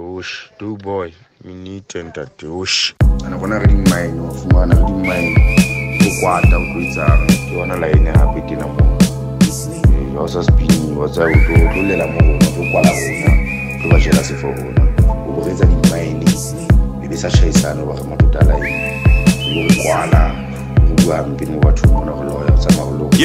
Ush, do boy, you need to enter the ush. And I wanna read mine, of man, I read mine. To quarter, you wanna lie in a happy dinner. You also spinning, what's I would do, let a move, to Kuala, to a jealousy for Hona, who is in mine. Maybe such a son of a Matutala, you Kuala, who have been watching one of the lawyers, some of the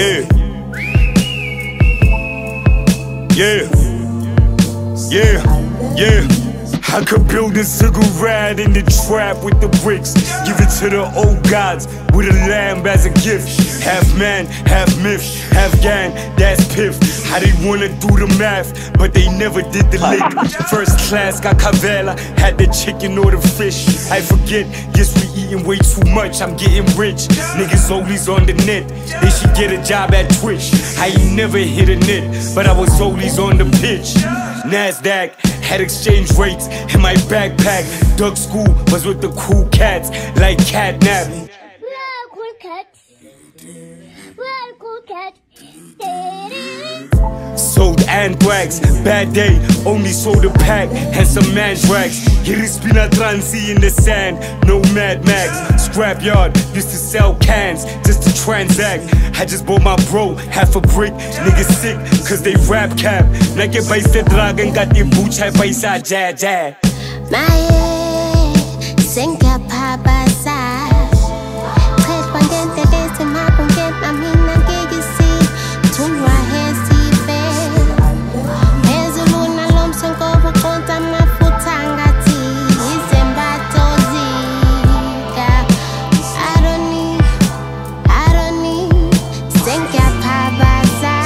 Yeah. I could build a cigarette in the trap with the bricks. Give it to the old gods with a lamb as a gift. Half man, half myth, half gang, that's piff. I didn't wanna do the math, but they never did the lick. First class got Cavella, had the chicken or the fish. I forget, guess we eating way too much, I'm getting rich. Niggas always on the net, they should get a job at Twitch. I ain't never hit a net, but I was always on the pitch. NASDAQ had exchange rates in my backpack. Dug school was with the cool cats, like catnap. We are cool cats. We are cool cats. Sold anthrax, bad day, only sold a pack and some mandrax. Hirispina transi in the sand, no Mad Max. Scrapyard, used to sell cans just to transact. I just bought my bro half a brick, niggas sick cause they rap cap. Nake paisa drag and got the boots, I paisa jab. My senka papa sa. Tres pangente desde ma pangente na mina que si tunwa hesi fe. Ezulu na lom senko konta mafuta ngati izembato zika. I don't need senka papa sa.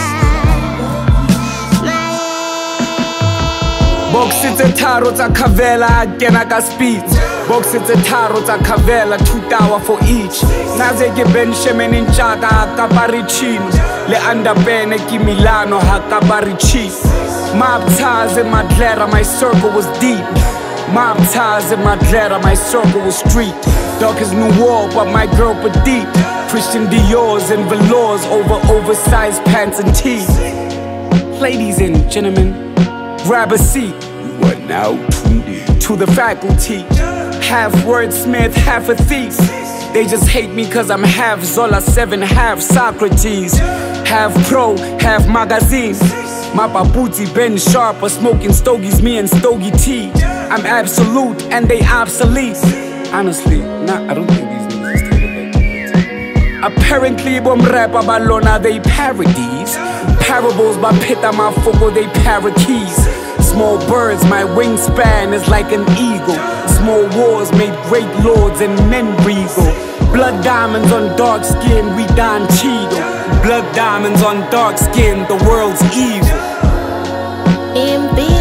Box it's a tarot a Cavella, Genaka speeds. Box it's a tarot a Cavella, 2 hours for each. Nazeke Ben Shemen in Chaga, Caparicino. Le Andabene Milano, Hakabarichi. Mob ties in Madlera, my circle was deep. Mob ties in Madlera, my circle was street. Dark as New York, but my girl but deep. Christian Dior's and velours over oversized pants and tees. Ladies and gentlemen, grab a seat. You are now tuned in to the faculty. Half wordsmith, half a thief. They just hate me cause I'm half Zola 7, half Socrates. Half pro, half magazine. My babuti Ben Sharp are smoking stogies, me and Stogie T. I'm absolute and they obsolete. Honestly, I don't think these niggas is taking that. Apparently, bom rap balona they parodies. Parables by Pita Mafoko they parakeets. Small birds, my wingspan is like an eagle. Small wars made great lords and men regal. Blood diamonds on dark skin, we Don Cheadle. Blood diamonds on dark skin, the world's evil.